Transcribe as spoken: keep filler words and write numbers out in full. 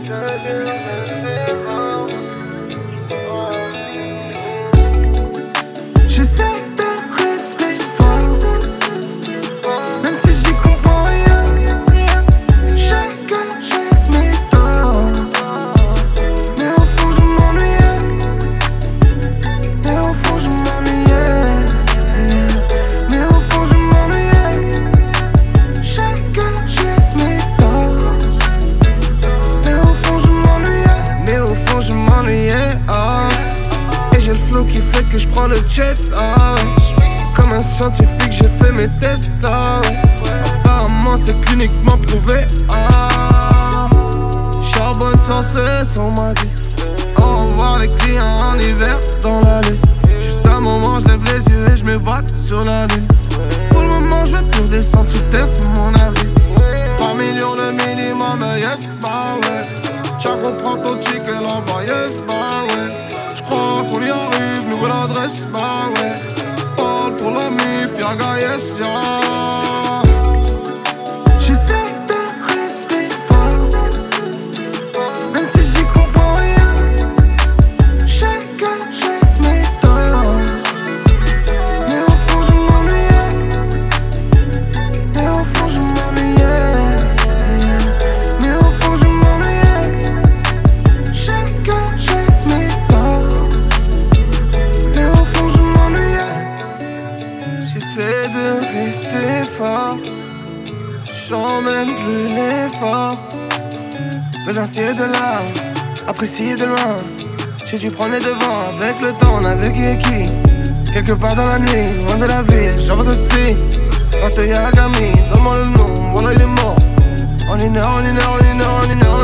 J'essaie de rester fort, même si j'y comprends rien. Je sais que j'ai mes torts, mais au fond je m'ennuyais. Mais au fond je m'ennuyais. Mais au fond je m'ennuyais. Je sais que j'ai mes torts, mais au fond je m'ennuyais. Mais au fond je m'ennuyais. Oh. Et j'ai le flow qui fait que je prends le jet. Oh. Comme un scientifique j'ai fait mes tests. Oh. Apparemment c'est cliniquement prouvé. Oh. Charbonne sans cesse on m'a dit. Au revoir les clients en hiver dans l'allée. Juste un moment je lève les yeux et je m'évade sur la lune. Pour le moment je vais plus descendre sous terre c'est mon avis. Trois millions le minimum yes bah ouais. Tiens comprends ton ticket là-bas yes bah ouais. J'crois qu'on y arrive, nouvelle adresse bah ouais. Parle pour la mif, Yaga yes ya. J'essaie de rester fort, même si j'y comprends rien. J'sais que j'ai mes torts, mais au fond je m'ennuyais. Mais au fond je m'ennuyais. Mais au fond je m'ennuyais. J'sais que j'ai mes torts, mais au fond je m'ennuyais. J'essaie de rester fort, j'sens même plus l'effort. Pédancier de là, apprécié de loin. J'ai dû prendre les devants, avec le temps on a vu qui est qui. Quelque part dans la nuit, loin de la ville, j'avance aussi. Rate Yagami, donne-moi le nom, voilà il est mort. En une heure, en une heure, en une heure, en une heure.